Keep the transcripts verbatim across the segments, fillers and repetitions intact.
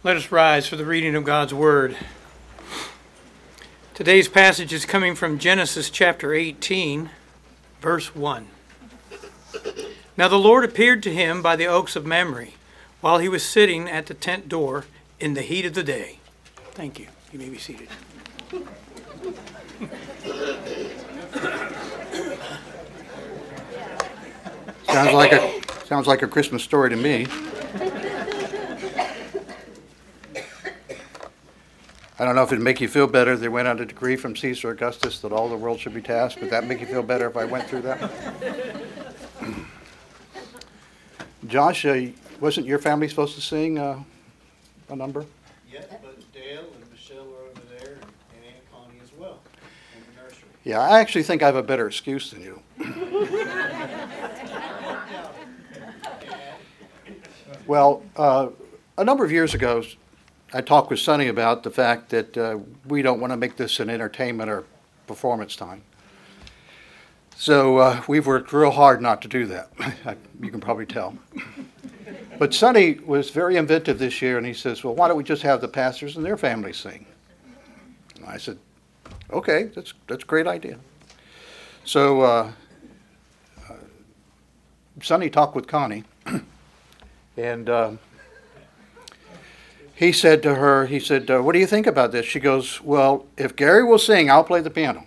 Let us rise for the reading of God's Word. Today's passage is coming from Genesis chapter eighteen, verse one. Now the Lord appeared to him by the oaks of Mamre, while he was sitting at the tent door in the heat of the day. Thank you. You may be seated. Sounds like a sounds like a Christmas story to me. I don't know if it'd make you feel better. They went out a decree from Caesar Augustus that all the world should be tasked. Would that make you feel better if I went through that? Josh, uh, wasn't your family supposed to sing uh, a number? Yes, but Dale and Michelle are over there, and Aunt Connie as well, in the nursery. Yeah, I actually think I have a better excuse than you. Well, uh, a number of years ago, I talked with Sonny about the fact that uh, we don't want to make this an entertainment or performance time. So uh, we've worked real hard not to do that. You can probably tell. But Sonny was very inventive this year, and he says, well, why don't we just have the pastors and their families sing? And I said, okay, that's that's a great idea. So uh, uh, Sonny talked with Connie, and uh, he said to her, he said, uh, what do you think about this? She goes, well, if Gary will sing, I'll play the piano.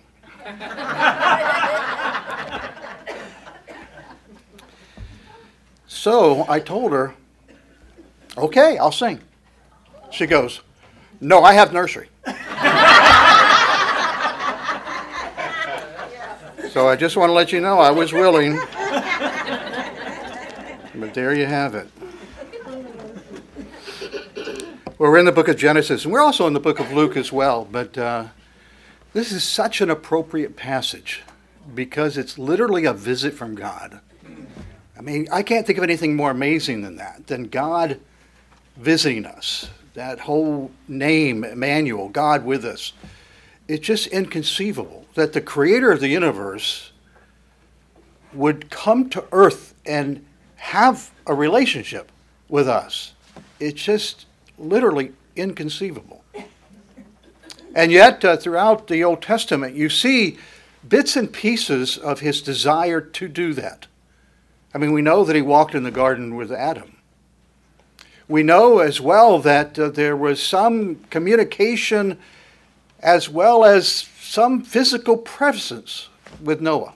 So I told her, okay, I'll sing. She goes, no, I have nursery. So I just want to let you know I was willing. But there you have it. Well, we're in the book of Genesis, and we're also in the book of Luke as well, but uh, this is such an appropriate passage because it's literally a visit from God. I mean, I can't think of anything more amazing than that, than God visiting us. That whole name, Emmanuel, God with us. It's just inconceivable that the creator of the universe would come to earth and have a relationship with us. It's just literally inconceivable. And yet, uh, throughout the Old Testament, you see bits and pieces of his desire to do that. I mean, we know that he walked in the garden with Adam. We know as well that uh, there was some communication as well as some physical presence with Noah.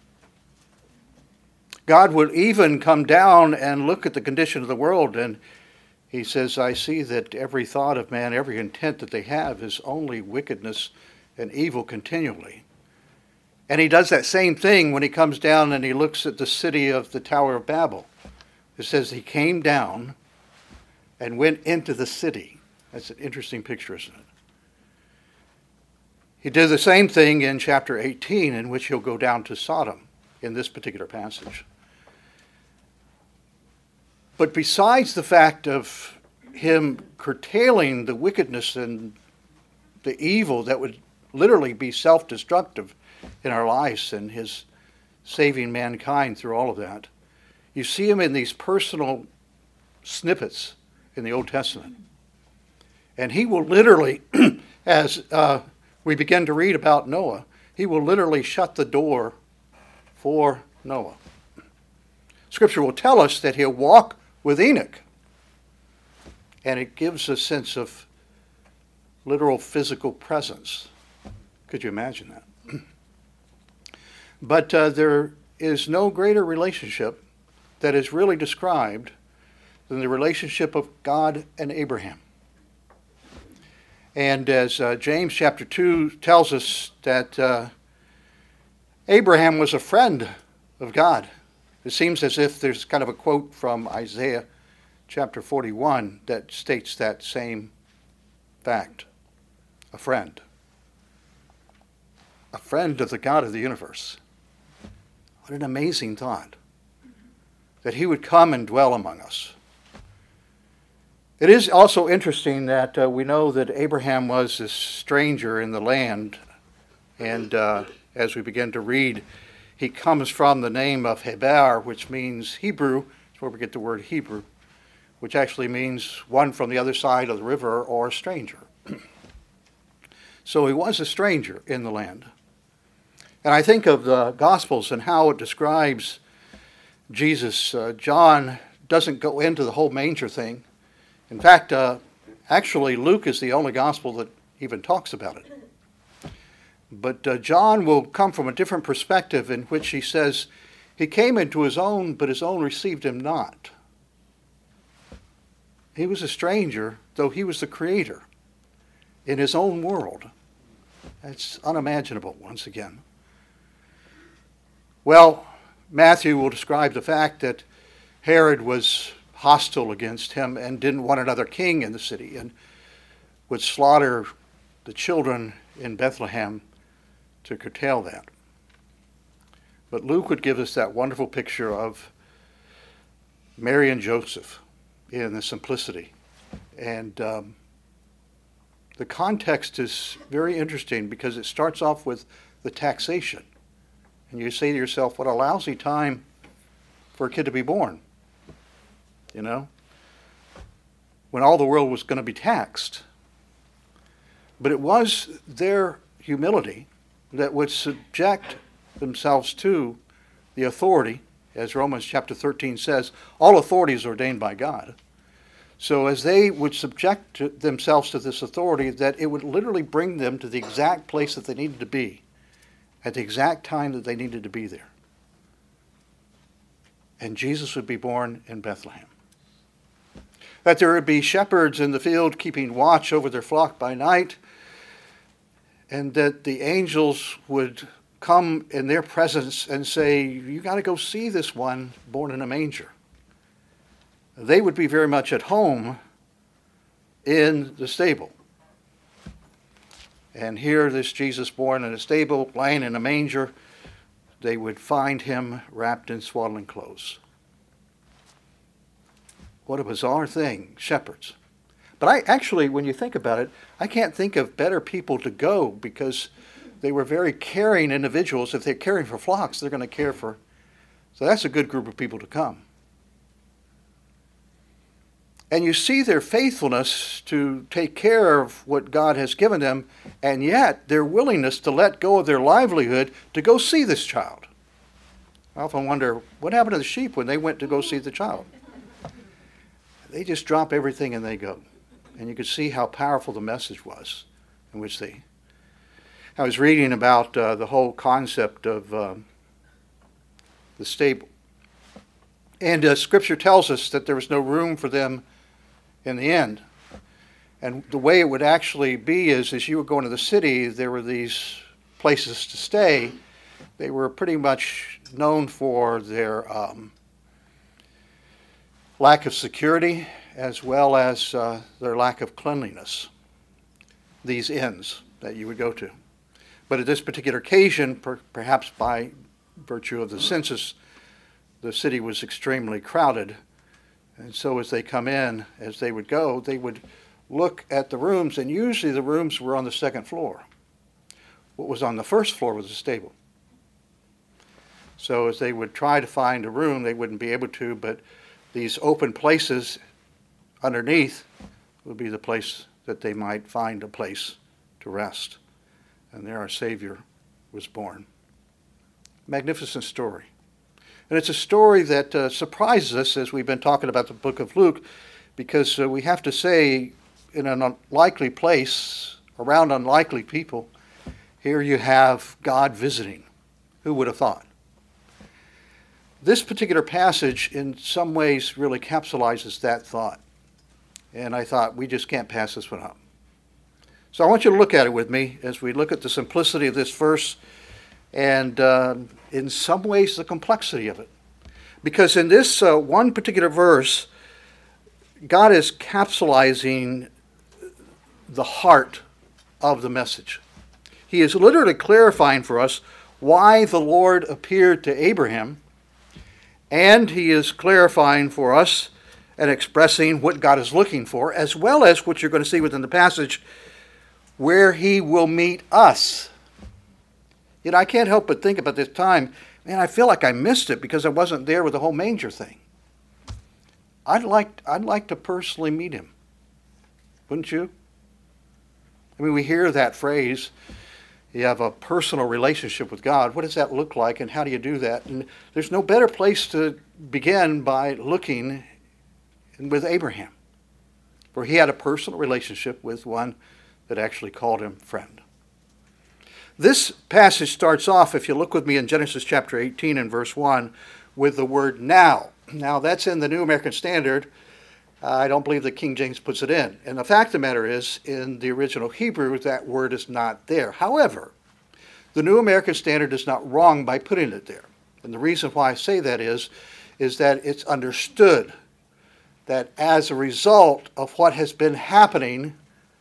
God would even come down and look at the condition of the world, and he says, I see that every thought of man, every intent that they have is only wickedness and evil continually. And he does that same thing when he comes down and he looks at the city of the Tower of Babel. It says he came down and went into the city. That's an interesting picture, isn't it? He did the same thing in chapter eighteen, in which he'll go down to Sodom in this particular passage. But besides the fact of him curtailing the wickedness and the evil that would literally be self-destructive in our lives and his saving mankind through all of that, you see him in these personal snippets in the Old Testament. And he will literally, as uh, we begin to read about Noah, he will literally shut the door for Noah. Scripture will tell us that he'll walk with Enoch. And it gives a sense of literal physical presence. Could you imagine that? But uh, there is no greater relationship that is really described than the relationship of God and Abraham. And as uh, James chapter two tells us that uh, Abraham was a friend of God. It seems as if there's kind of a quote from Isaiah chapter forty-one that states that same fact. A friend. A friend of the God of the universe. What an amazing thought. That he would come and dwell among us. It is also interesting that uh, we know that Abraham was a stranger in the land. And uh, as we begin to read, he comes from the name of Heber, which means Hebrew. That's where we get the word Hebrew, which actually means one from the other side of the river or a stranger. So he was a stranger in the land. And I think of the Gospels and how it describes Jesus. Uh, John doesn't go into the whole manger thing. In fact, uh, actually Luke is the only Gospel that even talks about it. But uh, John will come from a different perspective in which he says, he came into his own, but his own received him not. He was a stranger, though he was the creator in his own world. That's unimaginable, once again. Well, Matthew will describe the fact that Herod was hostile against him and didn't want another king in the city and would slaughter the children in Bethlehem to curtail that. But Luke would give us that wonderful picture of Mary and Joseph in the simplicity. And um, the context is very interesting because it starts off with the taxation. And you say to yourself, what a lousy time for a kid to be born. You know? When all the world was going to be taxed. But it was their humility that would subject themselves to the authority, as Romans chapter thirteen says, all authority is ordained by God. So as they would subject to themselves to this authority, that it would literally bring them to the exact place that they needed to be, at the exact time that they needed to be there. And Jesus would be born in Bethlehem. That there would be shepherds in the field keeping watch over their flock by night, and that the angels would come in their presence and say, you got to go see this one born in a manger. They would be very much at home in the stable. And here, this Jesus born in a stable, lying in a manger, they would find him wrapped in swaddling clothes. What a bizarre thing, shepherds. But I actually, when you think about it, I can't think of better people to go because they were very caring individuals. If they're caring for flocks, they're going to care for. So that's a good group of people to come. And you see their faithfulness to take care of what God has given them, and yet their willingness to let go of their livelihood to go see this child. I often wonder, what happened to the sheep when they went to go see the child? They just drop everything and they go. And you could see how powerful the message was in which they... I was reading about uh, the whole concept of uh, the stable. And uh, Scripture tells us that there was no room for them in the end. And the way it would actually be is, as you would go into the city, there were these places to stay. They were pretty much known for their um, lack of security as well as uh, their lack of cleanliness, these inns that you would go to. But at this particular occasion, per- perhaps by virtue of the census, the city was extremely crowded. And so as they come in, as they would go, they would look at the rooms, and usually the rooms were on the second floor. What was on the first floor was a stable. So as they would try to find a room, they wouldn't be able to, but these open places underneath would be the place that they might find a place to rest. And there our Savior was born. Magnificent story. And it's a story that uh, surprises us as we've been talking about the book of Luke, because uh, we have to say, in an unlikely place, around unlikely people, here you have God visiting. Who would have thought? This particular passage in some ways really capsulizes that thought. And I thought, we just can't pass this one up. So I want you to look at it with me as we look at the simplicity of this verse and uh, in some ways the complexity of it. Because in this uh, one particular verse, God is capsulizing the heart of the message. He is literally clarifying for us why the Lord appeared to Abraham, and he is clarifying for us and expressing what God is looking for, as well as what you're going to see within the passage, where he will meet us. You know, I can't help but think about this time, man, I feel like I missed it because I wasn't there with the whole manger thing. I'd like, I'd like to personally meet him. Wouldn't you? I mean, we hear that phrase, you have a personal relationship with God. What does that look like, and how do you do that? And there's no better place to begin by looking with Abraham, where he had a personal relationship with one that actually called him friend. This passage starts off, if you look with me in Genesis chapter eighteen and verse one, with the word now. Now, that's in the New American Standard. I don't believe that King James puts it in. And the fact of the matter is, in the original Hebrew, that word is not there. However, the New American Standard is not wrong by putting it there. And the reason why I say that is, is that it's understood that as a result of what has been happening,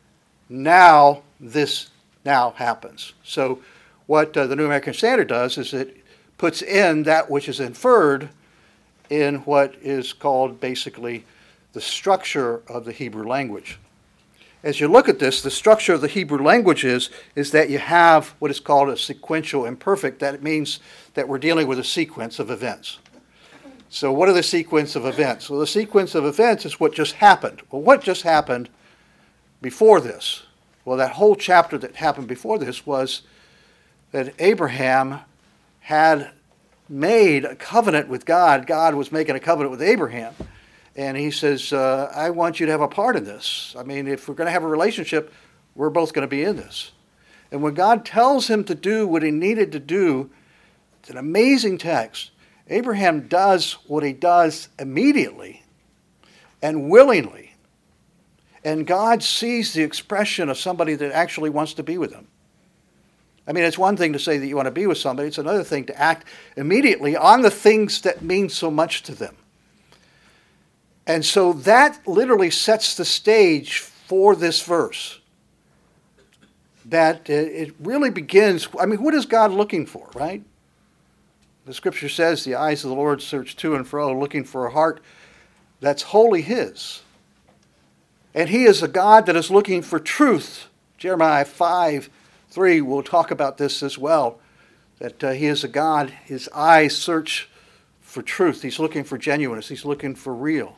now this now happens. So what uh, the New American Standard does is it puts in that which is inferred in what is called basically the structure of the Hebrew language. As you look at this, the structure of the Hebrew language is, is that you have what is called a sequential imperfect. That means that we're dealing with a sequence of events. So what are the sequence of events? Well, the sequence of events is what just happened. Well, what just happened before this? Well, that whole chapter that happened before this was that Abraham had made a covenant with God. God was making a covenant with Abraham. And he says, uh, I want you to have a part in this. I mean, if we're going to have a relationship, we're both going to be in this. And when God tells him to do what he needed to do, it's an amazing text. Abraham does what he does immediately and willingly. And God sees the expression of somebody that actually wants to be with him. I mean, it's one thing to say that you want to be with somebody. It's another thing to act immediately on the things that mean so much to them. And so that literally sets the stage for this verse. That it really begins, I mean, what is God looking for, right? The scripture says the eyes of the Lord search to and fro, looking for a heart that's wholly his. And he is a God that is looking for truth. Jeremiah five three will talk about this as well. That uh, he is a God, his eyes search for truth. He's looking for genuineness. He's looking for real.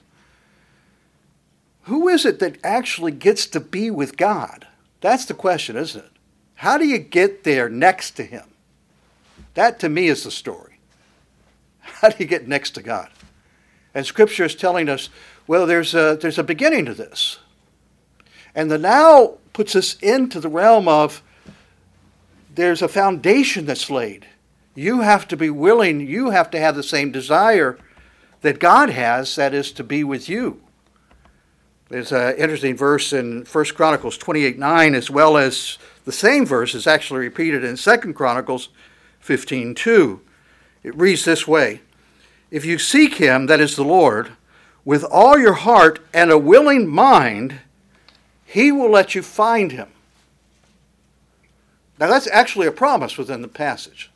Who is it that actually gets to be with God? That's the question, isn't it? How do you get there next to him? That to me is the story. How do you get next to God? And Scripture is telling us, well, there's a, there's a beginning to this. And the now puts us into the realm of there's a foundation that's laid. You have to be willing, you have to have the same desire that God has, that is to be with you. There's an interesting verse in First Chronicles twenty-eight nine, as well as the same verse is actually repeated in Second Chronicles fifteen two. It reads this way: if you seek him, that is the Lord, with all your heart and a willing mind, he will let you find him. Now that's actually a promise within the passage.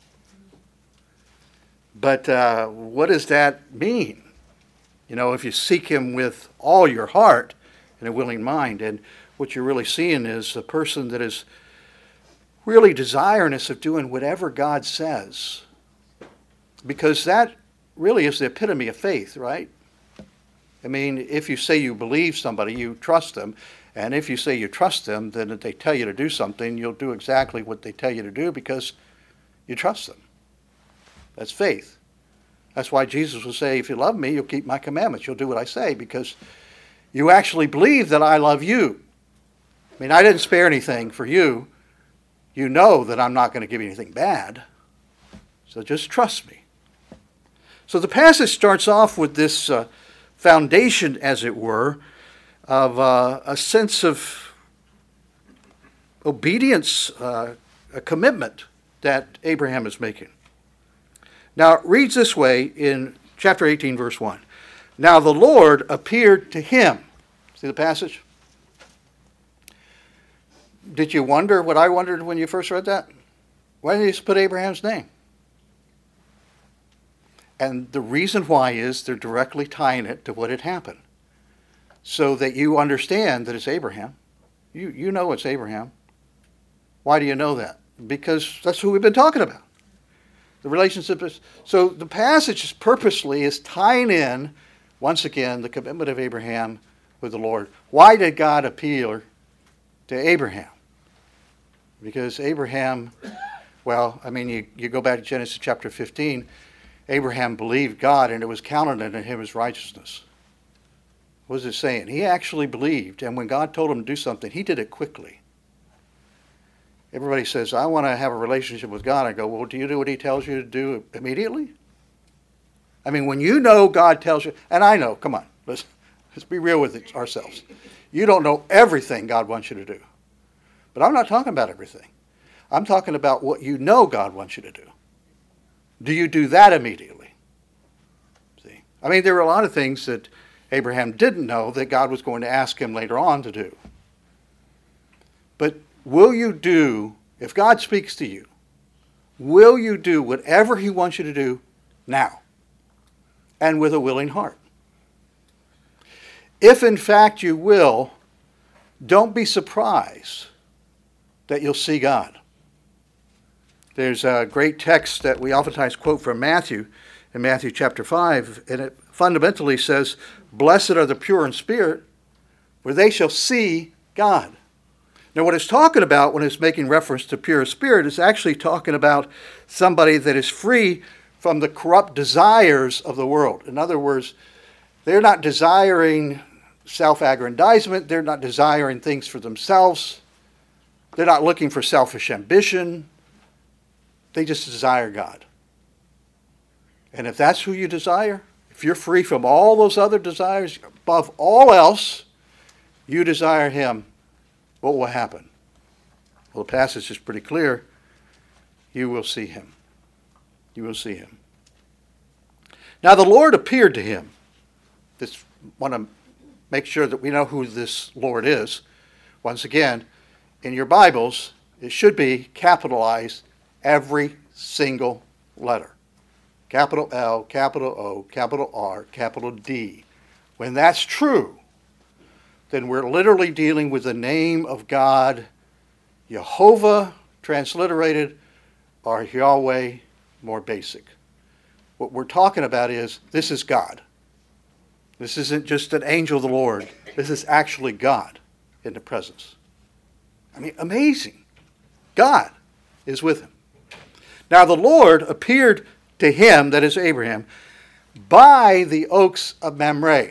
But uh, what does that mean? You know, if you seek him with all your heart and a willing mind, and what you're really seeing is a person that is really desirous of doing whatever God says. Because that really is the epitome of faith, right? I mean, if you say you believe somebody, you trust them. And if you say you trust them, then if they tell you to do something, you'll do exactly what they tell you to do because you trust them. That's faith. That's why Jesus will say, if you love me, you'll keep my commandments. You'll do what I say because you actually believe that I love you. I mean, I didn't spare anything for you. You know that I'm not going to give you anything bad. So just trust me. So the passage starts off with this uh, foundation, as it were, of uh, a sense of obedience, uh, a commitment that Abraham is making. Now, it reads this way in chapter eighteen, verse one. Now the Lord appeared to him. See the passage? Did you wonder what I wondered when you first read that? Why didn't he just put Abraham's name? And the reason why is they're directly tying it to what had happened. So that you understand that it's Abraham. You, you know it's Abraham. Why do you know that? Because that's who we've been talking about. The relationship is, so the passage is purposely is tying in once again, the commitment of Abraham with the Lord. Why did God appeal to Abraham? Because Abraham, well, I mean, you, you go back to Genesis chapter fifteen, Abraham believed God and it was counted unto him as righteousness. What was it saying? He actually believed, and when God told him to do something, he did it quickly. Everybody says, I want to have a relationship with God. I go, well, do you do what he tells you to do immediately? I mean, when you know God tells you, and I know, come on, let's, let's be real with it ourselves. You don't know everything God wants you to do. But I'm not talking about everything. I'm talking about what you know God wants you to do. Do you do that immediately? See? I mean, there were a lot of things that Abraham didn't know that God was going to ask him later on to do. But will you do, if God speaks to you, will you do whatever he wants you to do now and with a willing heart? If in fact you will, don't be surprised that you'll see God. There's a great text that we oftentimes quote from Matthew, in Matthew chapter five, and it fundamentally says, blessed are the pure in spirit, for they shall see God. Now what it's talking about when it's making reference to pure spirit is actually talking about somebody that is free from the corrupt desires of the world. In other words, they're not desiring self-aggrandizement, they're not desiring things for themselves, they're not looking for selfish ambition, they just desire God. And if that's who you desire, if you're free from all those other desires, above all else, you desire him, what will happen? Well, the passage is pretty clear. You will see him. You will see him. Now the Lord appeared to him. Just want to make sure that we know who this Lord is. Once again, in your Bibles, it should be capitalized every single letter. Capital L, capital O, capital R, capital D. When that's true, then we're literally dealing with the name of God, Jehovah, transliterated, or Yahweh, more basic. What we're talking about is, this is God. This isn't just an angel of the Lord. This is actually God in the presence. I mean, amazing. God is with him. Now the Lord appeared to him, that is Abraham, by the oaks of Mamre.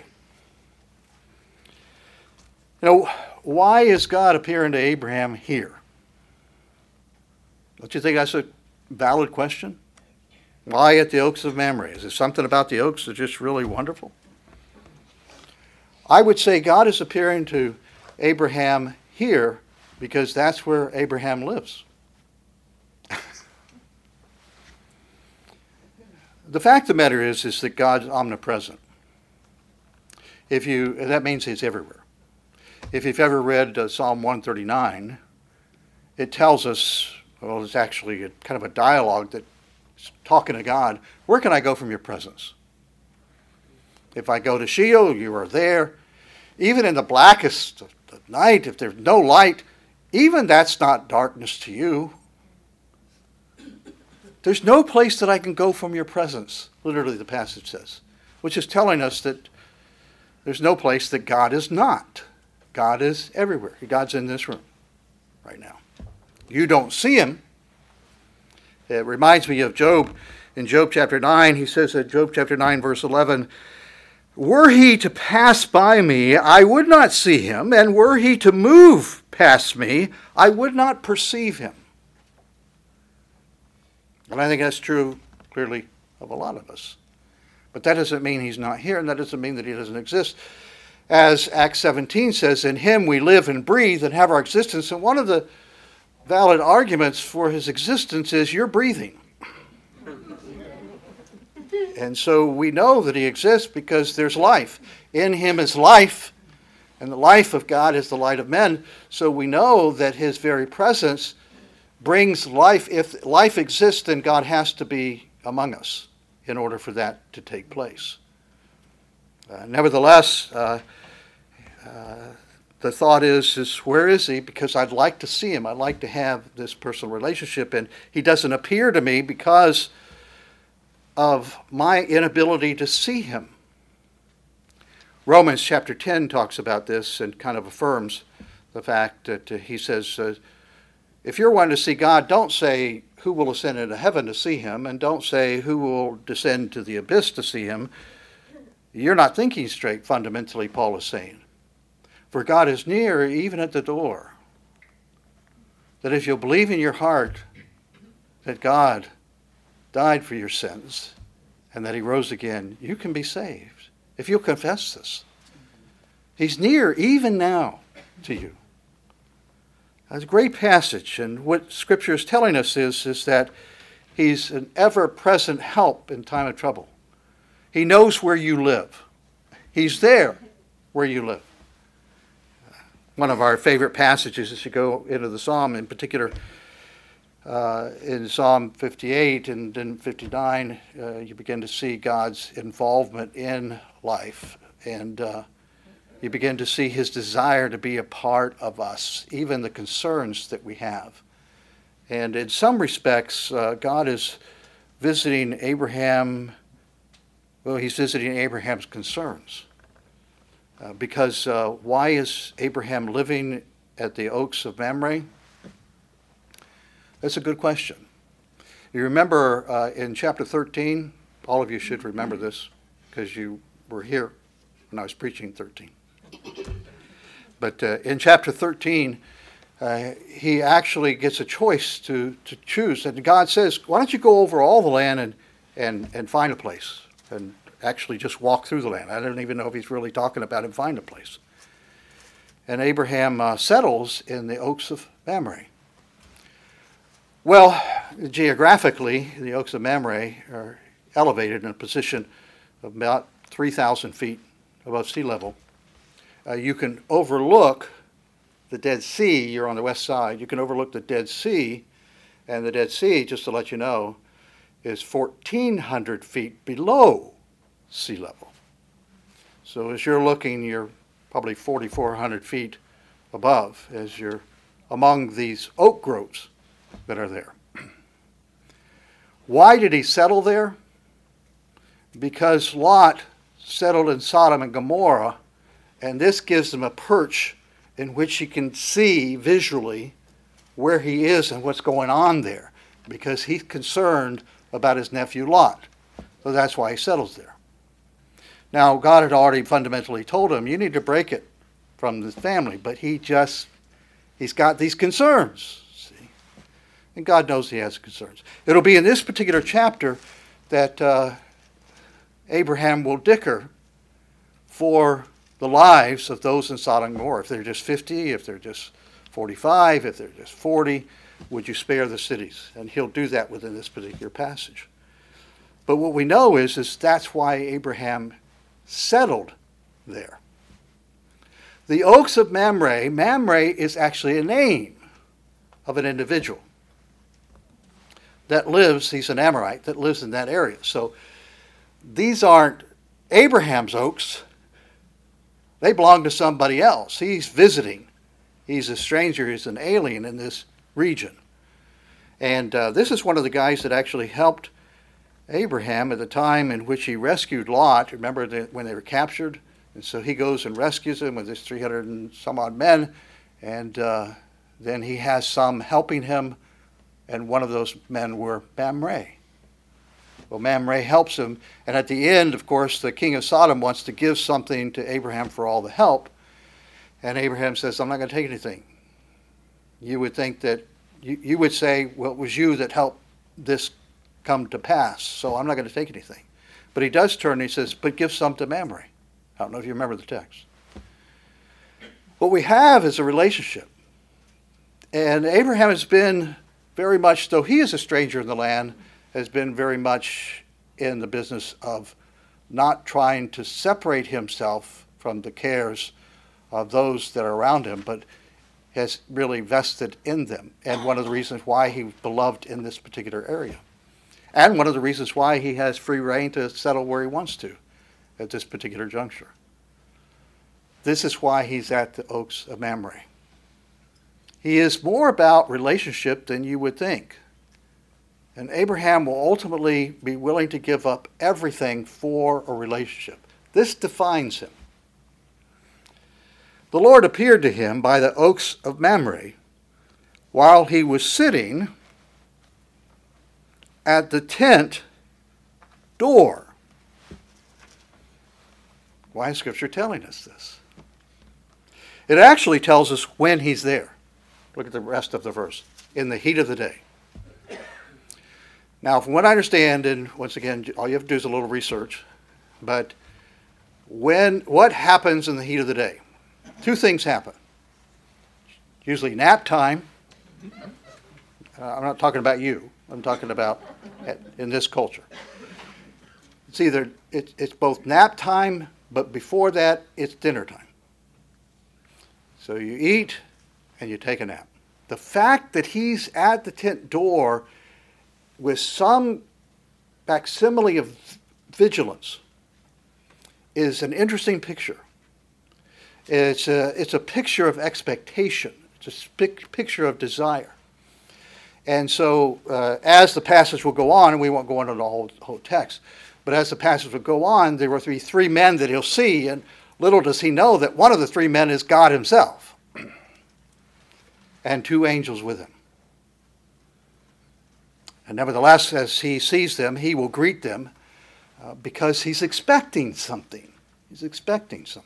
You know, why is God appearing to Abraham here? Don't you think that's a valid question? Why at the oaks of Mamre? Is there something about the oaks that's just really wonderful? I would say God is appearing to Abraham here because that's where Abraham lives. The fact of the matter is, is that God's omnipresent. If you, that means he's everywhere. If you've ever read uh, Psalm one thirty-nine, it tells us, well, it's actually a, kind of a dialogue that's talking to God. Where can I go from your presence? If I go to Sheol, you are there. Even in the blackest of the night, if there's no light, even that's not darkness to you. There's no place that I can go from your presence, literally the passage says, which is telling us that there's no place that God is not. God is everywhere. God's in this room right now. You don't see him. It reminds me of Job. In Job chapter nine, he says in Job chapter nine, verse eleven, were he to pass by me, I would not see him, and were he to move past me, I would not perceive him. And I think that's true, clearly, of a lot of us. But that doesn't mean he's not here, and that doesn't mean that he doesn't exist. As Acts seventeen says, in him we live and breathe and have our existence. And one of the valid arguments for his existence is you're breathing. And so we know that he exists because there's life. In him is life, and the life of God is the light of men. So we know that his very presence brings life. If life exists, then God has to be among us in order for that to take place. Uh, nevertheless, uh, uh, the thought is, is, where is he? Because I'd like to see him. I'd like to have this personal relationship. And he doesn't appear to me because of my inability to see him. Romans chapter ten talks about this and kind of affirms the fact that uh, he says, uh, if you're wanting to see God, don't say who will ascend into heaven to see him, and don't say who will descend to the abyss to see him. You're not thinking straight, fundamentally, Paul is saying. For God is near, even at the door. That if you'll believe in your heart that God died for your sins and that he rose again, you can be saved. If you'll confess this. He's near, even now, to you. That's a great passage, and what Scripture is telling us is, is that he's an ever-present help in time of trouble. He knows where you live. He's there where you live. One of our favorite passages as you go into the Psalm, in particular uh, in Psalm fifty-eight and then fifty-nine, uh, you begin to see God's involvement in life, and uh, you begin to see his desire to be a part of us, even the concerns that we have. And in some respects, uh, God is visiting Abraham, well, he's visiting Abraham's concerns. Uh, because uh, why is Abraham living at the Oaks of Mamre? That's a good question. You remember uh, in chapter thirteen, all of you should remember this because you were here when I was preaching thirteen. But uh, in chapter thirteen, uh, he actually gets a choice to, to choose. And God says, why don't you go over all the land and, and, and find a place and actually just walk through the land. I don't even know if he's really talking about him find a place. And Abraham uh, settles in the Oaks of Mamre. Well, geographically, the Oaks of Mamre are elevated in a position of about three thousand feet above sea level. Uh, you can overlook the Dead Sea. You're on the west side. You can overlook the Dead Sea, and the Dead Sea, just to let you know, is fourteen hundred feet below sea level. So as you're looking, you're probably forty-four hundred feet above as you're among these oak groves that are there. Why did he settle there? Because Lot settled in Sodom and Gomorrah, and this gives him a perch in which he can see visually where he is and what's going on there, because he's concerned about his nephew Lot. So that's why he settles there. Now, God had already fundamentally told him, you need to break it from the family, but he just, he's got these concerns, see? And God knows he has concerns. It'll be in this particular chapter that uh, Abraham will dicker for the lives of those in Sodom and Gomorrah. If they're just fifty, if they're just forty-five, if they're just forty, would you spare the cities? And he'll do that within this particular passage. But what we know is, is that's why Abraham settled there. The Oaks of Mamre, Mamre is actually a name of an individual that lives, he's an Amorite, that lives in that area. So these aren't Abraham's oaks. They belong to somebody else. He's visiting. He's a stranger. He's an alien in this region. And uh, this is one of the guys that actually helped Abraham at the time in which he rescued Lot. Remember the, when they were captured? And so he goes and rescues them with his three hundred and some odd men. And uh, then he has some helping him. And one of those men were Mamre. Well, Mamre helps him. And at the end, of course, the king of Sodom wants to give something to Abraham for all the help. And Abraham says, I'm not going to take anything. You would think that, you, you would say, well, it was you that helped this come to pass, so I'm not going to take anything. But he does turn and he says, but give some to Mamre. I don't know if you remember the text. What we have is a relationship. And Abraham has been very much, though he is a stranger in the land, has been very much in the business of not trying to separate himself from the cares of those that are around him, but has really vested in them. And one of the reasons why he's beloved in this particular area. And one of the reasons why he has free reign to settle where he wants to at this particular juncture. This is why he's at the Oaks of Mamre. He is more about relationship than you would think. And Abraham will ultimately be willing to give up everything for a relationship. This defines him. the Lord appeared to him by the oaks of Mamre while he was sitting at the tent door. Why is Scripture telling us this? It actually tells us when he's there. Look at the rest of the verse. In the heat of the day. Now, from what I understand, and once again, all you have to do is a little research, but when what happens in the heat of the day? Two things happen. Usually nap time. Uh, I'm not talking about you. I'm talking about in this culture. It's either it, it's both nap time, but before that, it's dinner time. So you eat and you take a nap. The fact that he's at the tent door with some facsimile of vigilance is an interesting picture. It's a, it's a picture of expectation. It's a sp- picture of desire. And so uh, as the passage will go on, and we won't go into the whole, whole text, but as the passage will go on, there will be three men that he'll see, and little does he know that one of the three men is God himself and two angels with him. And nevertheless, as he sees them, he will greet them uh, because he's expecting something. He's expecting something.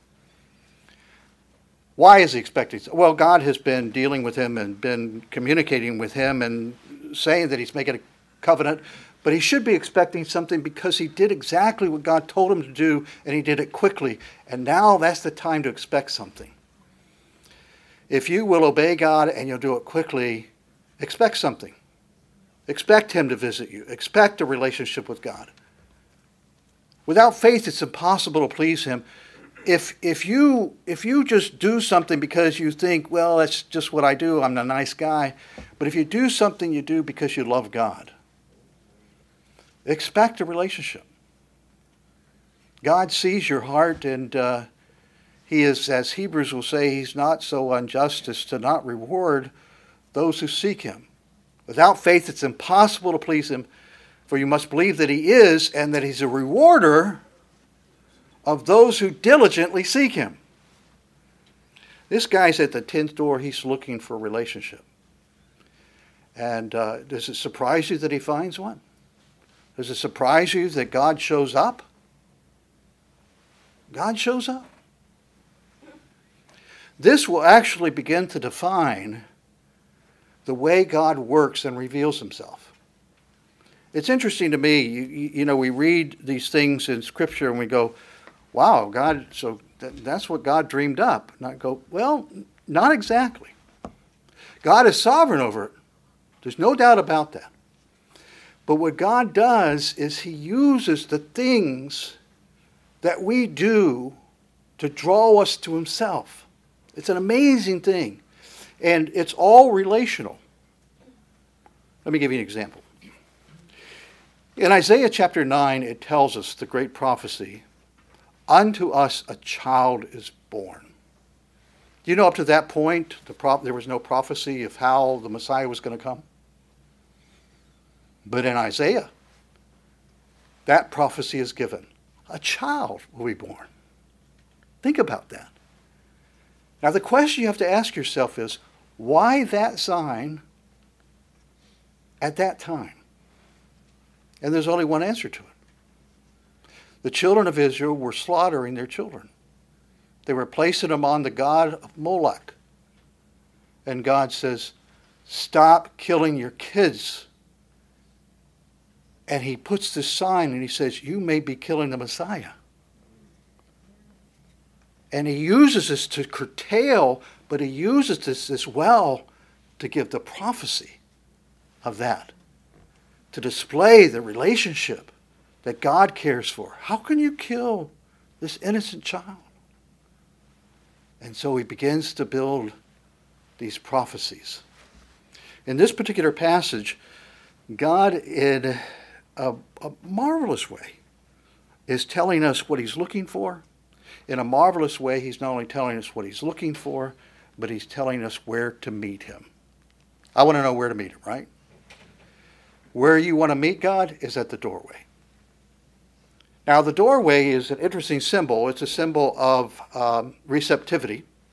Why is he expecting? Well, God has been dealing with him and been communicating with him and saying that he's making a covenant, but he should be expecting something because he did exactly what God told him to do, and he did it quickly. And now that's the time to expect something. If you will obey God and you'll do it quickly, expect something. Expect him to visit you. Expect a relationship with God. Without faith, it's impossible to please him. If if you if you just do something because you think, well, that's just what I do, I'm a nice guy. But if you do something you do because you love God, expect a relationship. God sees your heart, and uh, he is, as Hebrews will say, he's not so unjust as to not reward those who seek him. Without faith, it's impossible to please him, for you must believe that he is, and that he's a rewarder of those who diligently seek him. This guy's at the tenth door. He's looking for a relationship. And uh, does it surprise you that he finds one? Does it surprise you that God shows up? God shows up. This will actually begin to define the way God works and reveals himself. It's interesting to me, you, you know, we read these things in Scripture and we go, wow, God, so th- that's what God dreamed up. Not go, well, not exactly. God is sovereign over it. There's no doubt about that. But what God does is he uses the things that we do to draw us to himself. It's an amazing thing. And it's all relational. Let me give you an example. In Isaiah chapter nine, it tells us the great prophecy, unto us a child is born. You know, up to that point, the pro- there was no prophecy of how the Messiah was going to come. But in Isaiah, that prophecy is given. A child will be born. Think about that. Now, the question you have to ask yourself is, why that sign at that time? And there's only one answer to it. The children of Israel were slaughtering their children. They were placing them on the god of Moloch. And God says, stop killing your kids. And he puts this sign and he says, you may be killing the Messiah. And he uses this to curtail, but he uses this as well to give the prophecy of that, to display the relationship that God cares for. How can you kill this innocent child? And so he begins to build these prophecies. In this particular passage, God, in a, a marvelous way, is telling us what he's looking for. In a marvelous way, he's not only telling us what he's looking for, but he's telling us where to meet him. I want to know where to meet him, right? Where you want to meet God is at the doorway. Now, the doorway is an interesting symbol. It's a symbol of um, receptivity.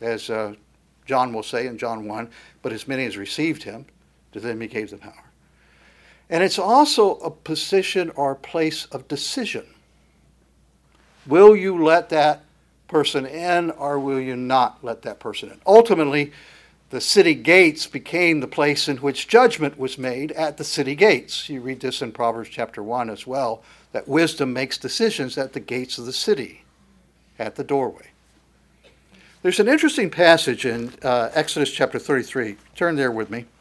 as uh, John will say in John one, but as many as received him, to them he gave the power. And it's also a position or a place of decision. Will you let that person in, or will you not let that person in? Ultimately, the city gates became the place in which judgment was made at the city gates. You read this in Proverbs chapter one as well, that wisdom makes decisions at the gates of the city, at the doorway. There's an interesting passage in uh, Exodus chapter thirty-three. Turn there with me.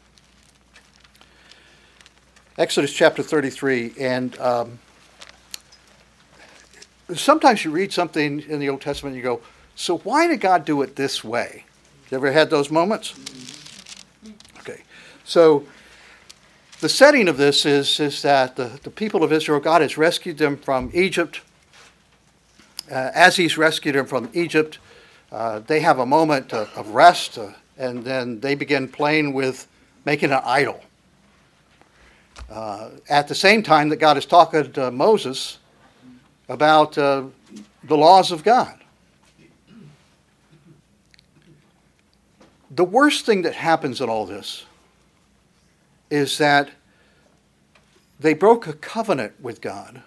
Exodus chapter thirty-three, and um, sometimes you read something in the Old Testament and you go, so why did God do it this way? You ever had those moments? Okay. So the setting of this is, is that the, the people of Israel, God has rescued them from Egypt. Uh, as he's rescued them from Egypt, uh, they have a moment of, of rest, uh, and then they begin playing with making an idol. Uh, at the same time that God is talking to Moses about uh, the laws of God. The worst thing that happens in all this is that they broke a covenant with God.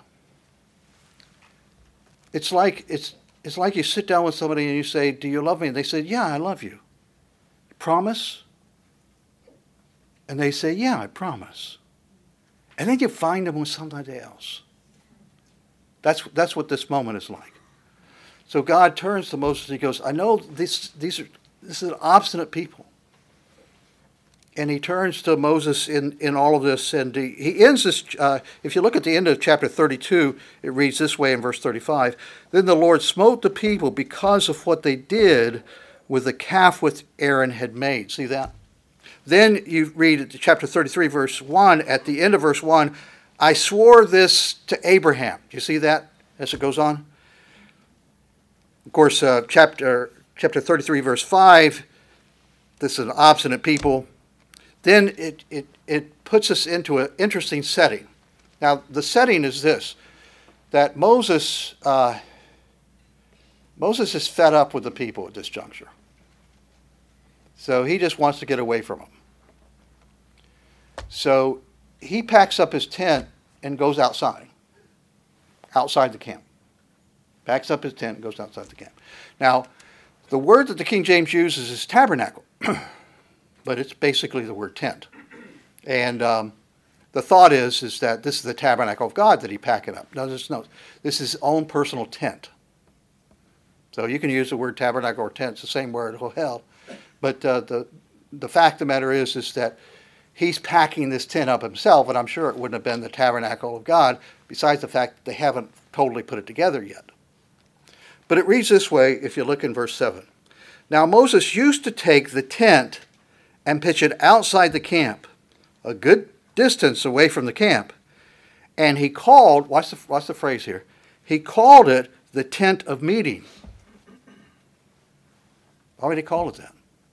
It's like it's it's like you sit down with somebody and you say, "Do you love me?" And they say, "Yeah, I love you." Promise? And they say, "Yeah, I promise." And then you find them with somebody else. That's that's what this moment is like. So God turns to Moses and he goes, "I know this these are this is an obstinate people." And he turns to Moses in, in all of this, and he, he ends this, uh, if you look at the end of chapter thirty-two, it reads this way in verse thirty-five, "Then the Lord smote the people because of what they did with the calf which Aaron had made." See that? Then you read chapter thirty-three, verse one, at the end of verse one, "I swore this to Abraham." Do you see that as it goes on? Of course, uh, chapter, chapter thirty-three, verse five, this is an obstinate people. Then it, it, it puts us into an interesting setting. Now, the setting is this, that Moses, uh, Moses is fed up with the people at this juncture. So he just wants to get away from them. So he packs up his tent and goes outside, outside the camp. Packs up his tent and goes outside the camp. Now, the word that the King James uses is tabernacle, but it's basically the word tent. And um, the thought is, is that this is the tabernacle of God that he packed it up. No, this, no, this is his own personal tent. So you can use the word tabernacle or tent, it's the same word, hell. But uh, the the fact of the matter is, is that he's packing this tent up himself, and I'm sure it wouldn't have been the tabernacle of God, besides the fact that they haven't totally put it together yet. But it reads this way, if you look in verse seven. "Now Moses used to take the tent and pitch it outside the camp, a good distance away from the camp. And he called," watch the, watch the phrase here, "he called it the tent of meeting." Why would he call it that?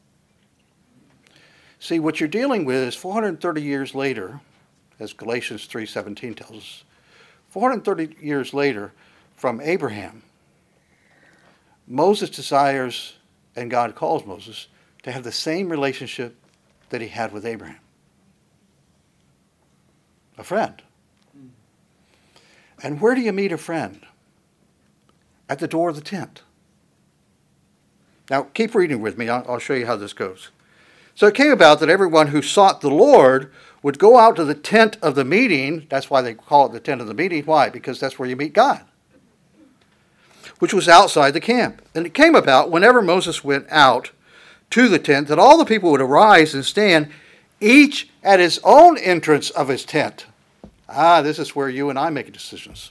See, what you're dealing with is four hundred thirty years later, as Galatians three seventeen tells us, four hundred thirty years later from Abraham, Moses desires, and God calls Moses, to have the same relationship that he had with Abraham. A friend. And where do you meet a friend? At the door of the tent. Now, keep reading with me. I'll, I'll show you how this goes. "So it came about that everyone who sought the Lord would go out to the tent of the meeting." That's why they call it the tent of the meeting. Why? Because that's where you meet God. "Which was outside the camp. And it came about whenever Moses went out to the tent that all the people would arise and stand, each at his own entrance of his tent." Ah, this is where you and I make decisions.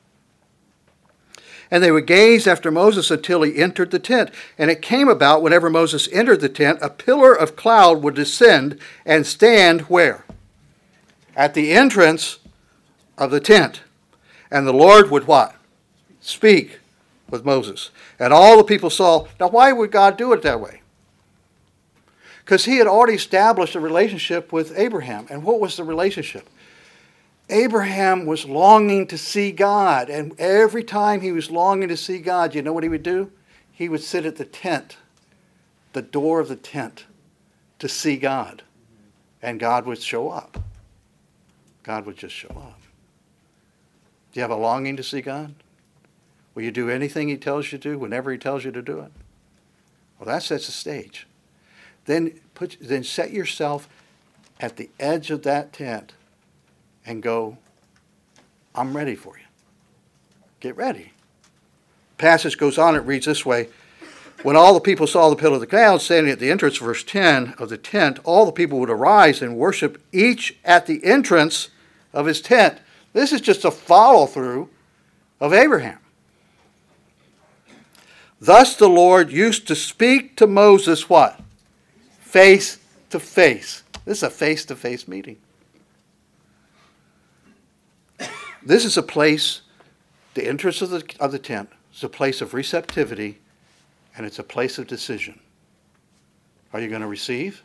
"And they would gaze after Moses until he entered the tent. And it came about whenever Moses entered the tent, a pillar of cloud would descend and stand where? At the entrance of the tent. And the Lord would what? Speak with Moses. And all the people saw." Now, why would God do it that way? Because he had already established a relationship with Abraham. And what was the relationship? Abraham was longing to see God. And every time he was longing to see God, you know what he would do? He would sit at the tent the door of the tent to see God. And God would show up. God would just show up. Do you have a longing to see God? Will you do anything he tells you to whenever he tells you to do it? Well, that sets the stage. Then put, then set yourself at the edge of that tent and go, I'm ready for you. Get ready. Passage goes on, it reads this way. When all the people saw the pillar of the cloud standing at the entrance, verse ten of the tent, all the people would arise and worship each at the entrance of his tent. This is just a follow-through of Abraham. Thus the Lord used to speak to Moses what? Face to face. This is a face-to-face meeting. This is a place, the entrance of the, of the tent, is a place of receptivity, and it's a place of decision. Are you going to receive?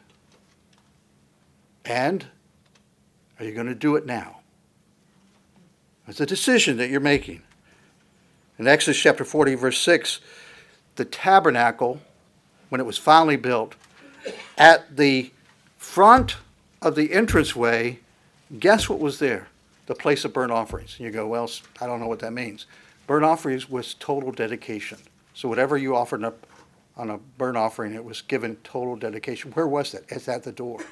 And are you going to do it now? It's a decision that you're making. In Exodus chapter forty, verse six, the tabernacle, when it was finally built, at the front of the entranceway, guess what was there? The place of burnt offerings. And you go, well, I don't know what that means. Burnt offerings was total dedication. So whatever you offered up on a burnt offering, it was given total dedication. Where was that? It's at the door.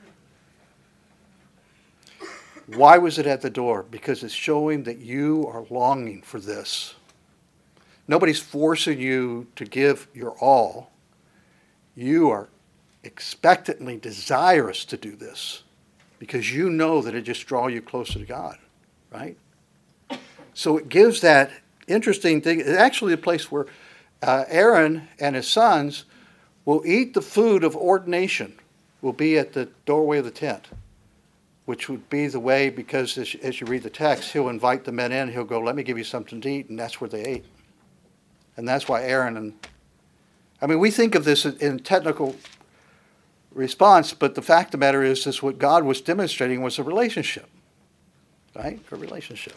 Why was it at the door? Because it's showing that you are longing for this. Nobody's forcing you to give your all. You are expectantly desirous to do this because you know that it just draws you closer to God, right? So it gives that interesting thing. It's actually a place where uh, Aaron and his sons will eat the food of ordination, will be at the doorway of the tent, which would be the way, because as, as you read the text, he'll invite the men in, he'll go, let me give you something to eat, and that's where they ate. And that's why Aaron and, I mean, we think of this in technical response, but the fact of the matter is, is what God was demonstrating was a relationship, right? A relationship.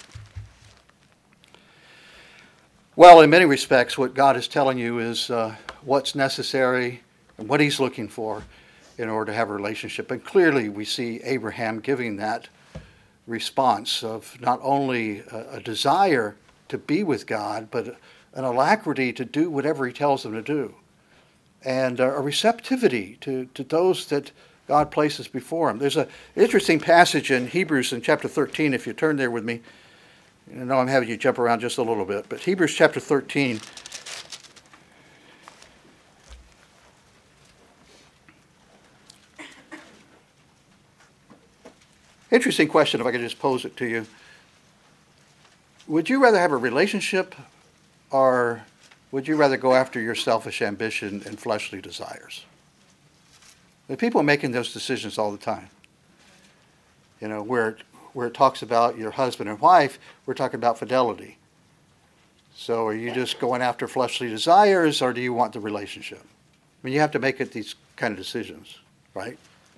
Well, in many respects, what God is telling you is uh, what's necessary and what he's looking for in order to have a relationship. And clearly we see Abraham giving that response of not only a, a desire to be with God, but an alacrity to do whatever he tells them to do. And a receptivity to, to those that God places before him. There's an interesting passage in Hebrews in chapter thirteen, if you turn there with me. I know I'm having you jump around just a little bit, but Hebrews chapter thirteen. Interesting question, if I could just pose it to you. Would you rather have a relationship, or would you rather go after your selfish ambition and fleshly desires? The people are making those decisions all the time. You know, where, where it talks about your husband and wife, we're talking about fidelity. So are you just going after fleshly desires, or do you want the relationship? I mean, you have to make it these kind of decisions, right?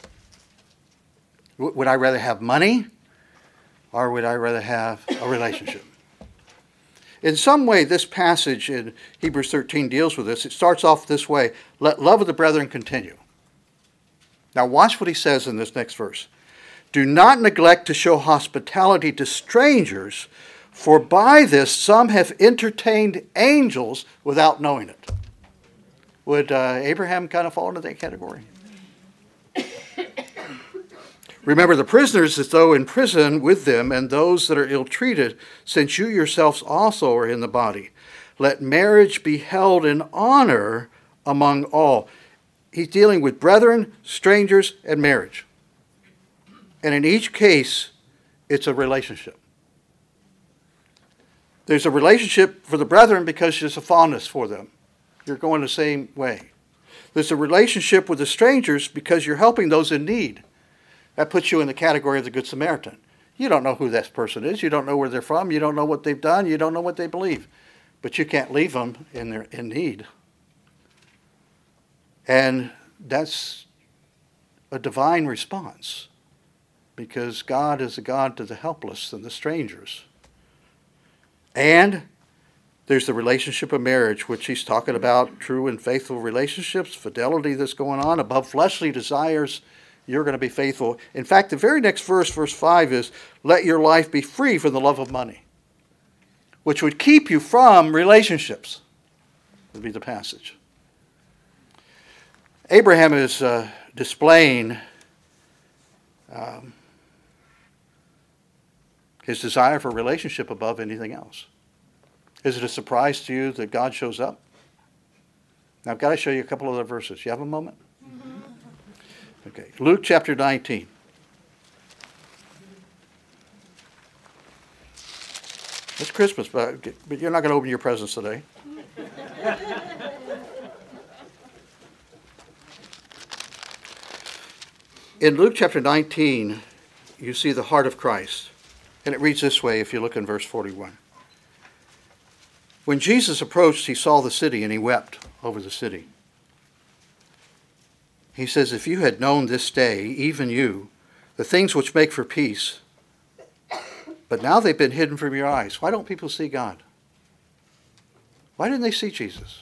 Would I rather have money, or would I rather have a relationship? In some way, this passage in Hebrews thirteen deals with this. It starts off this way: let love of the brethren continue. Now watch what he says in this next verse. Do not neglect to show hospitality to strangers, for by this some have entertained angels without knowing it. Would uh, Abraham kind of fall into that category? Remember the prisoners as though in prison with them, and those that are ill-treated, since you yourselves also are in the body. Let marriage be held in honor among all. He's dealing with brethren, strangers, and marriage. And in each case, it's a relationship. There's a relationship for the brethren because there's a fondness for them. You're going the same way. There's a relationship with the strangers because you're helping those in need. That puts you in the category of the Good Samaritan. You don't know who that person is. You don't know where they're from. You don't know what they've done. You don't know what they believe. But you can't leave them in their in need. And that's a divine response, because God is a God to the helpless and the strangers. And There's the relationship of marriage, which he's talking about, true and faithful relationships, fidelity that's going on, above fleshly desires, you're going to be faithful. In fact, the very next verse, verse five, is, let your life be free from the love of money, which would keep you from relationships, would be the passage. Abraham is uh, displaying um, his desire for relationship above anything else. Is it a surprise to you that God shows up? Now, I've got to show you a couple other verses. You have a moment? Mm-hmm. Okay. Luke chapter nineteen. It's Christmas, but, but you're not going to open your presents today. In Luke chapter nineteen, you see the heart of Christ. And it reads this way if you look in verse forty-one. When Jesus approached, he saw the city and he wept over the city. He says, if you had known this day, even you, the things which make for peace, but now they've been hidden from your eyes. Why don't people see God? Why didn't they see Jesus?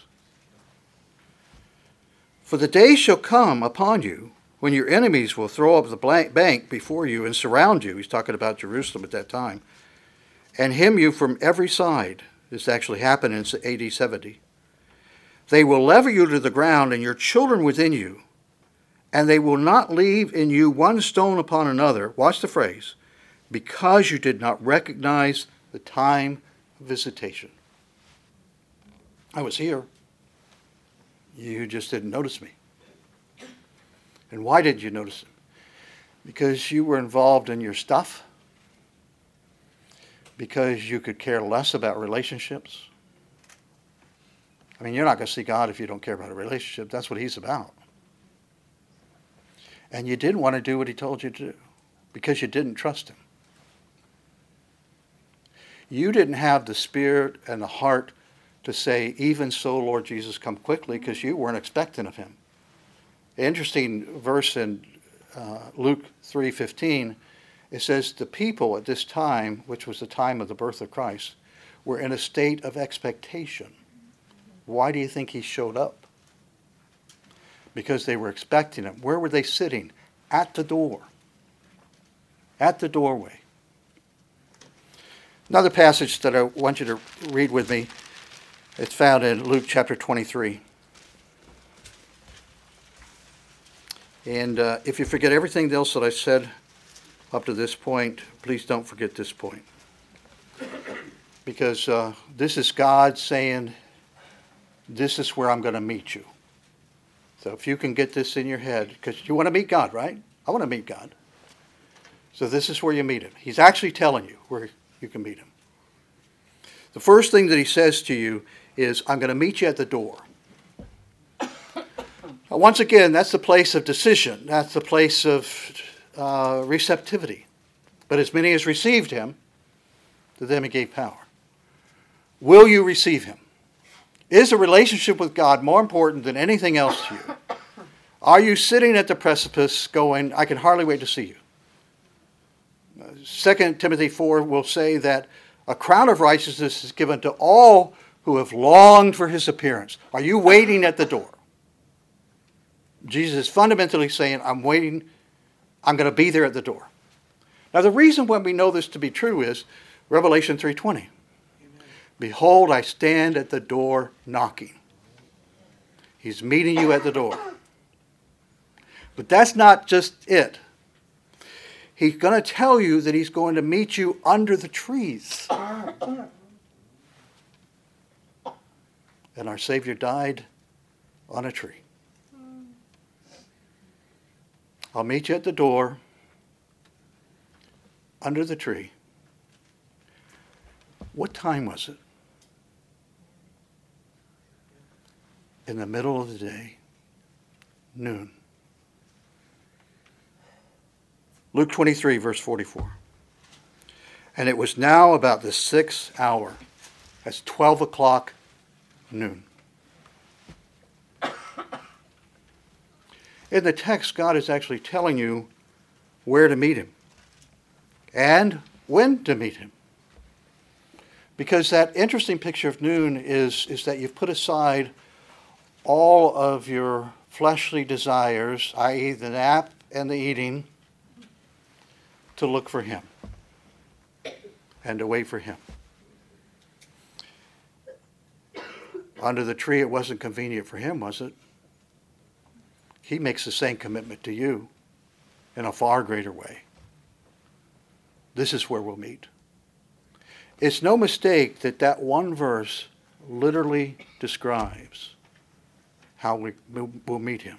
For the day shall come upon you when your enemies will throw up the bank before you and surround you. He's talking about Jerusalem at that time. And hem you from every side. This actually happened in A D seventy. They will level you to the ground and your children within you, and they will not leave in you one stone upon another. Watch the phrase. Because you did not recognize the time of visitation. I was here. You just didn't notice me. And why did you notice it? Because you were involved in your stuff? Because you could care less about relationships? I mean, you're not going to see God if you don't care about a relationship. That's what he's about. And you didn't want to do what he told you to do because you didn't trust him. You didn't have the spirit and the heart to say, even so, Lord Jesus, come quickly, because you weren't expectant of him. Interesting verse in uh, Luke three fifteen. It says, the people at this time, which was the time of the birth of Christ, were in a state of expectation. Why do you think he showed up? Because they were expecting him. Where were they sitting? At the door. At the doorway. Another passage that I want you to read with me, it's found in Luke chapter twenty-three. And uh, if you forget everything else that I said up to this point, please don't forget this point. Because uh, this is God saying, this is where I'm going to meet you. So if you can get this in your head, because you want to meet God, right? I want to meet God. So this is where you meet him. He's actually telling you where you can meet him. The first thing that he says to you is, I'm going to meet you at the door. Now, once again, that's the place of decision. That's the place of uh, receptivity. But as many as received him, to them he gave power. Will you receive him? Is a relationship with God more important than anything else to you? Are you sitting at the precipice going, I can hardly wait to see you? Second Timothy four will say that a crown of righteousness is given to all who have longed for his appearance. Are you waiting at the door? Jesus is fundamentally saying, I'm waiting, I'm going to be there at the door. Now the reason when we know this to be true is Revelation three twenty. Behold, I stand at the door knocking. He's meeting you at the door. But that's not just it. He's going to tell you that he's going to meet you under the trees. And our Savior died on a tree. I'll meet you at the door, under the tree. What time was it? In the middle of the day, noon. Luke twenty-three, verse forty-four. And it was now about the sixth hour. That's twelve o'clock noon. In the text, God is actually telling you where to meet him and when to meet him. Because that interesting picture of noon is, is that you've put aside all of your fleshly desires, that is the nap and the eating, to look for him and to wait for him. Under the tree, it wasn't convenient for him, was it? He makes the same commitment to you in a far greater way. This is where we'll meet. It's no mistake that that one verse literally describes how we will meet him.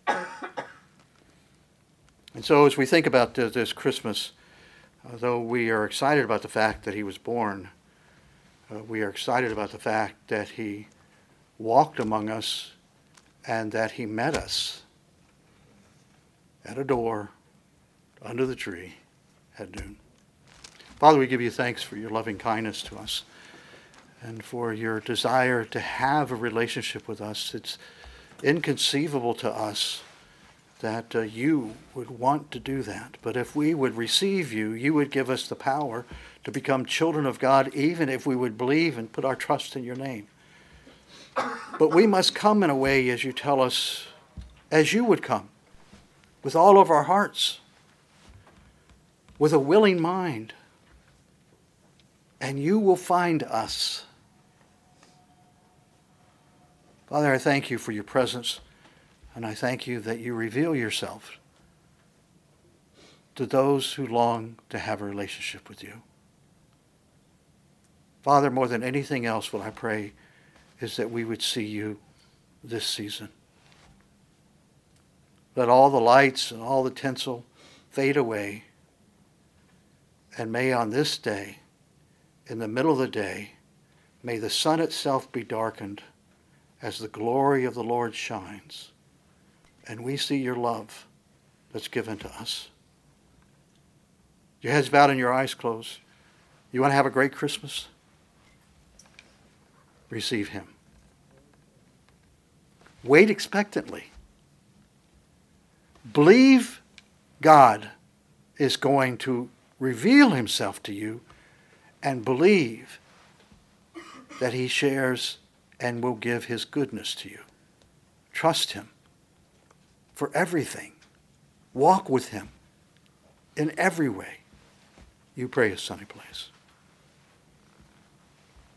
And so as we think about this Christmas, although we are excited about the fact that he was born, uh, we are excited about the fact that he walked among us and that he met us at a door under the tree at noon. Father, we give you thanks for your loving kindness to us and for your desire to have a relationship with us. It's inconceivable to us that uh, you would want to do that. But if we would receive you, you would give us the power to become children of God, even if we would believe and put our trust in your name. But we must come in a way, as you tell us, as you would come, with all of our hearts, with a willing mind, and you will find us. Father, I thank you for your presence, and I thank you that you reveal yourself to those who long to have a relationship with you. Father, more than anything else, what I pray is that we would see you this season. Let all the lights and all the tinsel fade away, and may on this day, in the middle of the day, may the sun itself be darkened as the glory of the Lord shines, and we see your love that's given to us. Your heads bowed and your eyes closed. You want to have a great Christmas? Receive him. Wait expectantly. Believe God is going to reveal himself to you, and believe that he shares and will give his goodness to you. Trust him for everything. Walk with him in every way. You pray his sunny place.